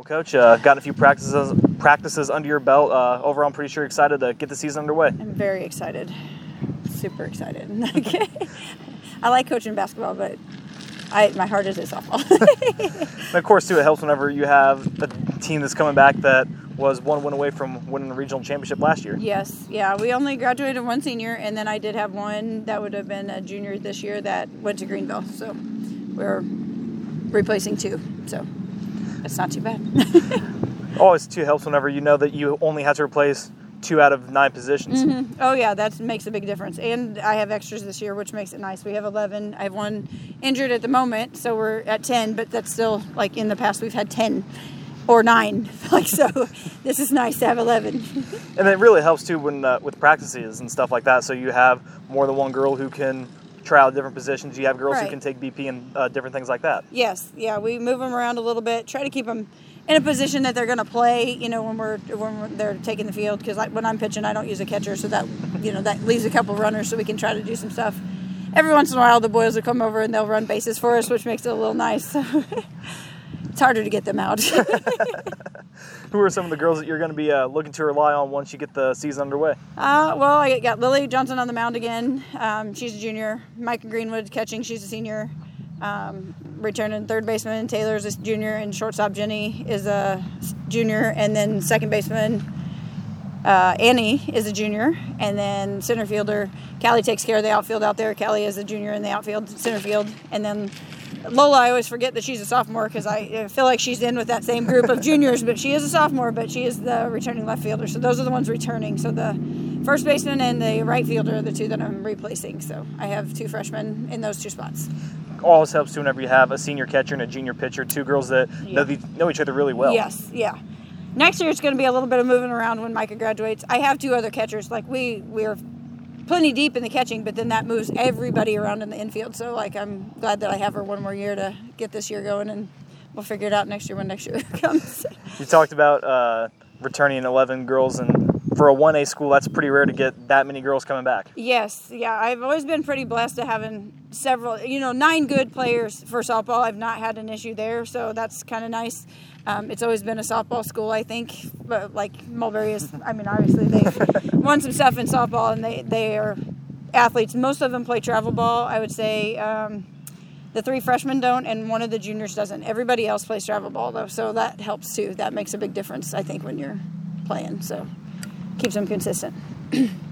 Well, Coach, gotten a few practices under your belt. Overall, I'm pretty sure you're excited to get the season underway. I'm very excited. Super excited. I like coaching basketball, but my heart is in softball. And of course, too, it helps whenever you have a team that's coming back that was one win away from winning the regional championship last year. Yes, yeah. We only graduated one senior, and then I did have one that would have been a junior this year that went to Greenville. So we're replacing two. So it's not too bad. Always, too, helps whenever you know that you only have to replace 2 out of 9 positions. Mm-hmm. Oh, yeah, that makes a big difference. And I have extras this year, which makes it nice. We have 11. I have one injured at the moment, so we're at 10, but that's still, like, in the past we've had 10 or 9. Like, so this is nice to have 11. And it really helps, too, when with practices and stuff like that, so you have more than one girl who can try out different positions. You have girls who can take BP and different things like that. Yes, yeah, we move them around a little bit, try to keep them in a position that they're going to play, when they're taking the field, because when I'm pitching, I don't use a catcher, so that, that leaves a couple runners so we can try to do some stuff. Every once in a while, the boys will come over and they'll run bases for us, which makes it a little nice. It's harder to get them out. Who are some of the girls that you're going to be looking to rely on once you get the season underway? Well, I got Lily Johnson on the mound again. She's a junior. Micah Greenwood catching. She's a senior. Returning third baseman Taylor's a junior, and shortstop Jenny is a junior, and then second baseman Annie is a junior, and then center fielder Callie takes care of the outfield out there. Callie is a junior in the outfield, center field, and then Lola, I always forget that she's a sophomore because I feel like she's in with that same group of juniors, but she is a sophomore, but she is the returning left fielder. So those are the ones returning. So the first baseman and the right fielder are the two that I'm replacing. So I have 2 freshmen in those 2 spots. Always helps too whenever you have a senior catcher and a junior pitcher, 2 girls that know each other really well. Yes, yeah. Next year it's going to be a little bit of moving around when Micah graduates. I have 2 other catchers. Like we're plenty deep in the catching, but then that moves everybody around in the infield. So I'm glad that I have her one more year to get this year going, and we'll figure it out next year when next year comes. You talked about returning 11 girls, and for a 1A school, that's pretty rare to get that many girls coming back. Yes, yeah. I've always been pretty blessed to having several, 9 good players for softball. I've not had an issue there, so that's kind of nice. It's always been a softball school, I think, but Mulberry is, obviously they've won some stuff in softball, and they are athletes. Most of them play travel ball. I would say the 3 freshmen don't, and one of the juniors doesn't. Everybody else plays travel ball, though, so that helps, too. That makes a big difference, I think, when you're playing, so keeps them consistent.